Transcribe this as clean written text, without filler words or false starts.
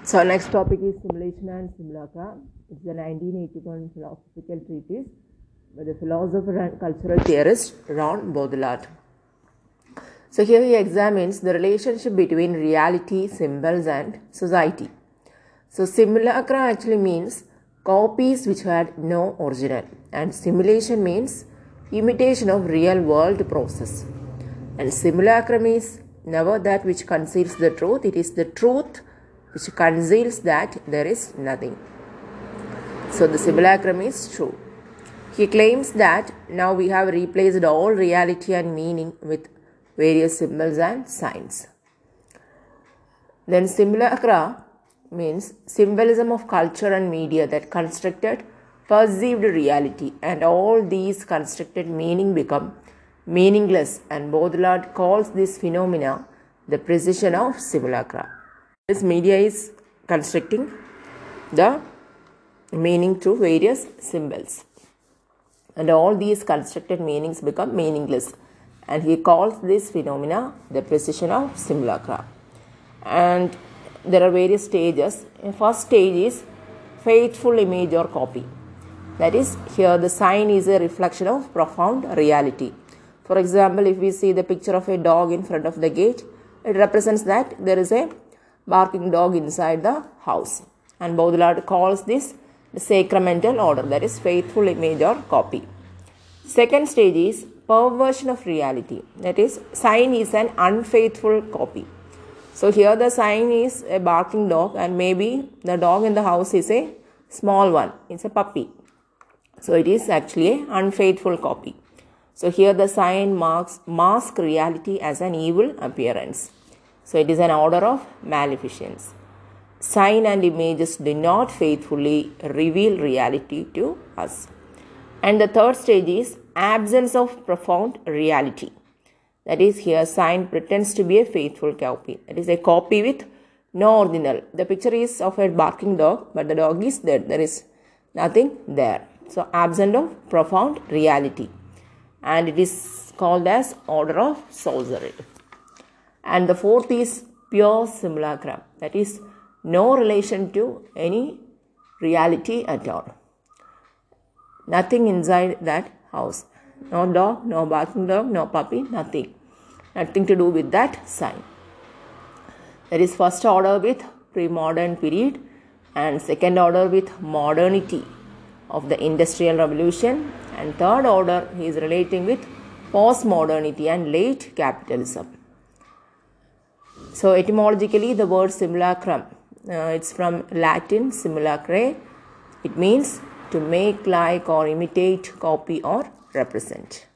So next topic is simulation and simulacra. It's the 1981 philosophical treatise by the philosopher and cultural theorist Ron Baudrillard. So here he examines the relationship between reality, symbols and society. So simulacra actually means copies which had no original, and simulation means imitation of real world process. And simulacra means never that which conceals the truth, it is the truth which conceals that there is nothing. So the simulacrum is true. He claims that now we have replaced all reality and meaning with various symbols and signs. Then simulacra means symbolism of culture and media that constructed perceived reality, and all these constructed meaning become meaningless, and Baudrillard calls this phenomena the precision of simulacra. This media is constructing the meaning through various symbols, and all these constructed meanings become meaningless, and he calls this phenomena the precision of simulacra. And there are various stages. The first stage is faithful image or copy. That is, here the sign is a reflection of profound reality. For example, if we see the picture of a dog in front of the gate, it represents that there is a barking dog inside the house. And Baudrillard calls this the sacramental order, that is faithful image or copy. Second stage is perversion of reality. That is, sign is an unfaithful copy. So here the sign is a barking dog, and maybe the dog in the house is a small one. It's a puppy. So it is actually an unfaithful copy. So here the sign masks reality as an evil appearance. So it is an order of maleficence. Sign and images do not faithfully reveal reality to us. And the third stage is absence of profound reality. That is, here sign pretends to be a faithful copy. That is a copy with no original. The picture is of a barking dog, but the dog is dead. There is nothing there. So absent of profound reality. And it is called as order of sorcery. And the fourth is pure simulacrum. That is, no relation to any reality at all. Nothing inside that house. No dog, no barking dog, no puppy, nothing. Nothing to do with that sign. There is first order with pre-modern period, and second order with modernity of the Industrial Revolution, and third order he is relating with post-modernity and late capitalism. So etymologically the word simulacrum, it's from Latin simulacre. It means to make like or imitate, copy or represent.